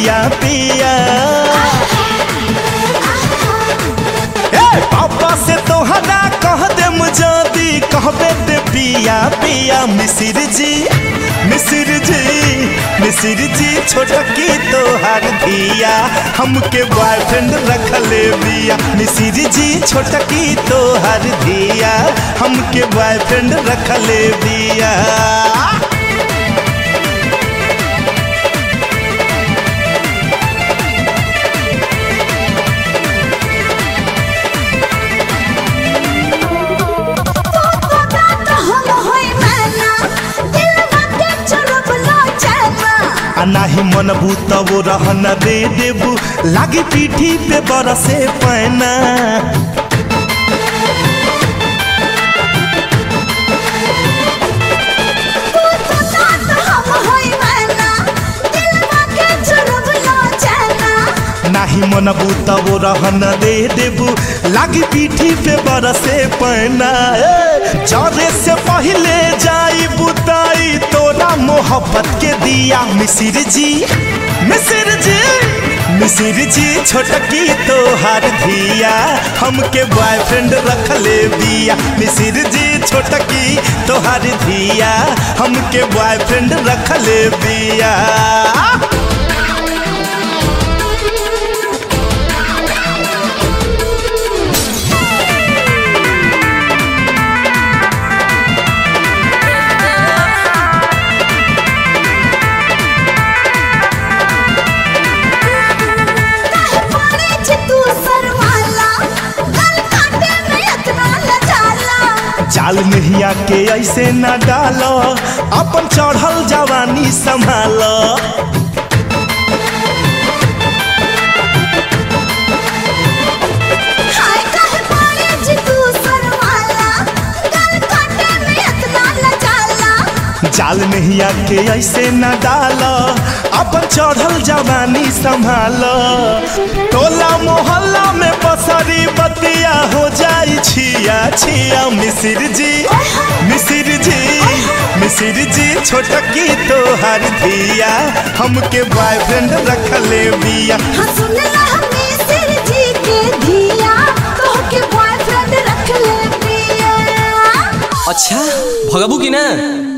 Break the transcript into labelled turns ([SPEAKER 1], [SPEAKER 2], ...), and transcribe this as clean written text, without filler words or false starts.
[SPEAKER 1] पिया पिया। पापा से तोहरा कह दे मुझे कहबे ते पिया पिया। मिसिर जी मिसिर जी मिसिर जी छोटकी तोहार धिया हमके बॉयफ्रेंड रखले बिया। मिसिर जी छोटकी तोहार धिया हमके बॉयफ्रेंड रखले बिया। नाही मनबू तब रहन दे देबू लागी पीठी पे बरसे पैना। नाही मनबू तब रहन दे देबू लागी पीठी पे बरसे पैना। जरे से पहले जाई बुताई तोरा मोहब्बत के दिया। मिसिर जी मिसिर जी मिसिर जी छोटकी तोहार धिया हमके बॉयफ्रेंड रखले बिया। मिसिर जी छोटकी तोहार धिया हमके बॉयफ्रेंड रखले बिया। जाल नहिया के ऐसे न डालो अपन चढ़ल जवानी संभालो। जाल नहिया के ऐसे न डालो अपन चढ़ल जवानी संभालो। टोला मोहल्ला में पसरी बतिया हो जाई छिया छिया। मिसिर जी मिसिर जी मिसिर जी छोटकी तोहार धिया हमके बॉयफ्रेंड रखले बिया।
[SPEAKER 2] अच्छा भगबू की ना।